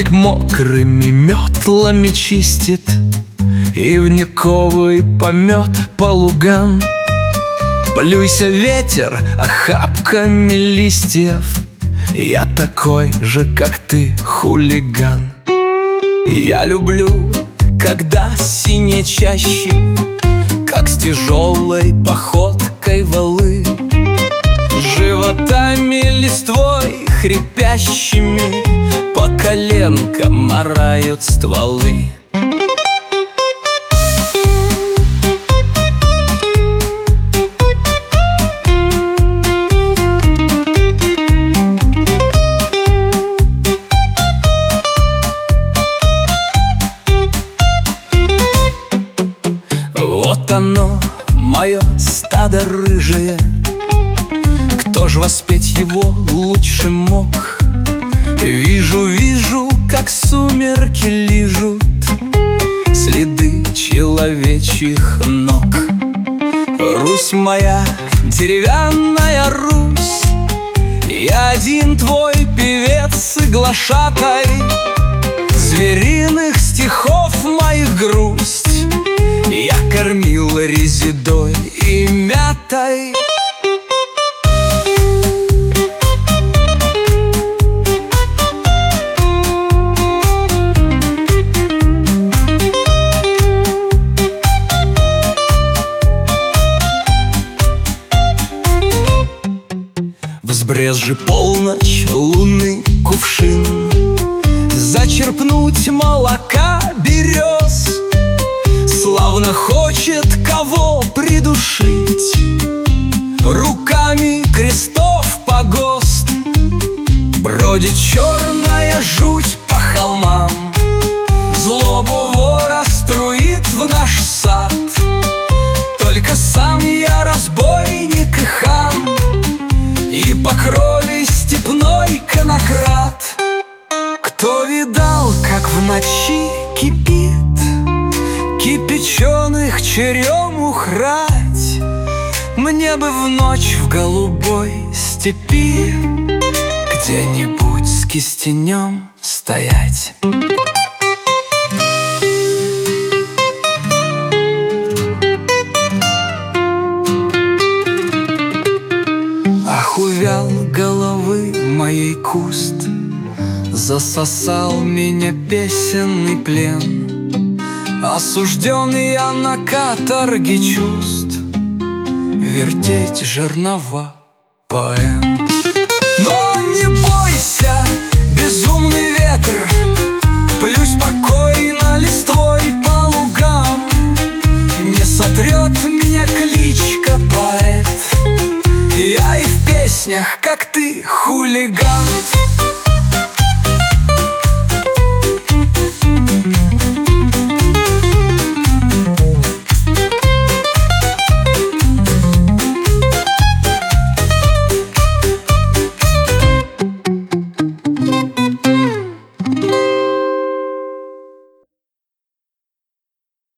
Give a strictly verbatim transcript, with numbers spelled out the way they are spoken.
мокрыми метлами чистит ивниковый помет по лугам. Плюйся, ветер, охапками листьев, я такой же, как ты, хулиган. Я люблю, когда синие чащи, как с тяжелой походкой валы, животами листвой хрипящими по коленкам марают стволы. Вот оно, мое стадо рыжее, кто ж воспеть его лучше мог? Вижу, вижу, как сумерки лижут следы человечьих ног. Русь моя, деревянная Русь, я один твой певец и глашатай звериных стихов моих грусть. Я кормил резидой и мятой. Взбрезжи полночь, лунный кувшин, зачерпнуть молока берез. Славно хочет кого придушить руками крестов погост. Бродит черная жуть по холмам, злобу вора струит в наш сад. Только сам я разбойник и хам, и по крови степной конократ. Кто видал, как в ночи кипит кипяченых черемух рать? Мне бы в ночь в голубой степи где-нибудь с кистенем стоять. Ах, увял головы моей куст, засосал меня песенный плен. Осужден я на каторге чувств, вертеть жернова поэм. Но не бойся, безумный ветер, плюй спокойно листвой по лугам. Не сотрет меня кличка поэт, я и в песнях, как ты, хулиган.